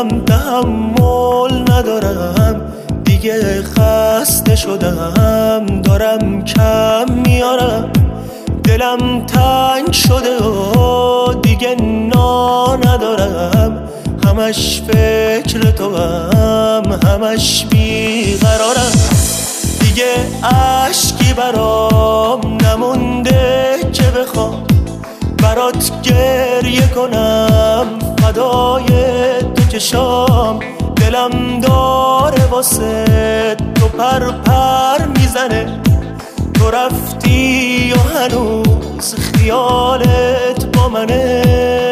میکنم تحمل ندارم دیگه، خسته شدم دارم کم میارم، دلم تنگ شده و دیگه ندارم، همش فکر تو همش بیقرارم، دیگه اشکی برام نمونده که بخوام برات گریه کنم، فدای تو چشام، دلم داره واسه تو پر میزنه، تو رفتی و هنوز خیالت با منه.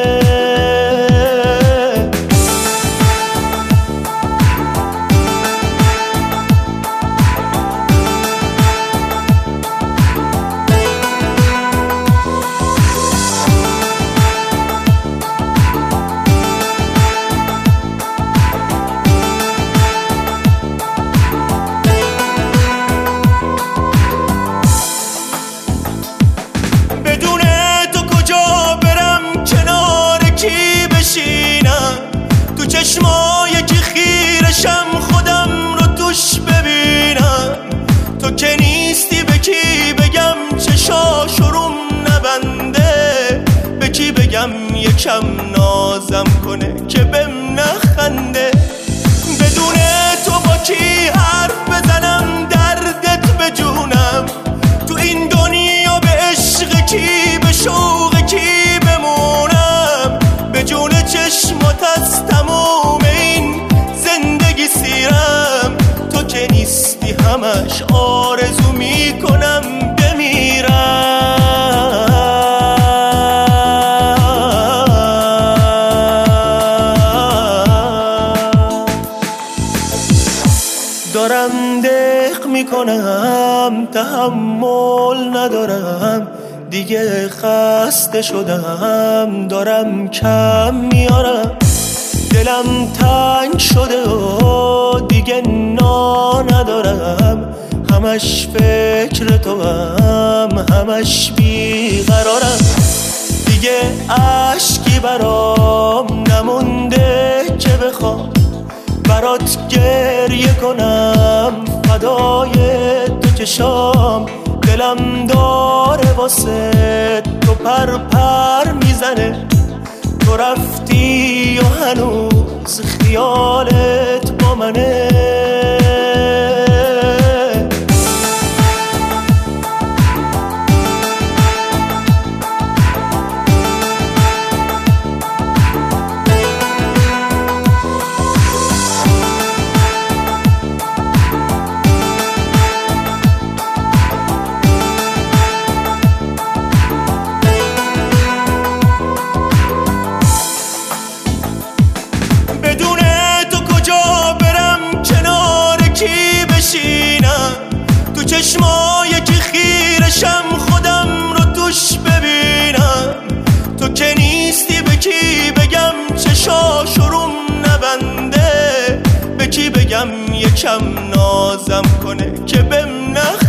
تو چشمای که خیرشم خودم رو توش ببینم، تو که نیستی به کی بگم چشاشروم نبنده، به کی بگم یکم نازم کنه که بهم نخنده، بدون تو با کی حرف بزنم دردت به جونم، تو این دنیا به عشق کی به شوق کی بمونم، به جون چشمات از تموم این زندگی سیرم، تو که نیستی همش آرزو میکنم بمیرم، دارم دق میکنم تحمل ندارم دیگه، خسته شدم دارم کم میارم، دلم تنگ شده و دیگه ندارم، همش فکر تو همش بیقرارم، دیگه اشکی برام نمونده که بخوام برات گریه کنم، فدای تو چشام، دلم داره واسه تو پر میزنه، تو رفتی و هنوز خیالت با منه. تو چشمای که خیرشم خودم رو توش ببینم، تو که نیستی به کی بگم چشاشروم نبنده، به کی بگم یکم نازم کنه که بهم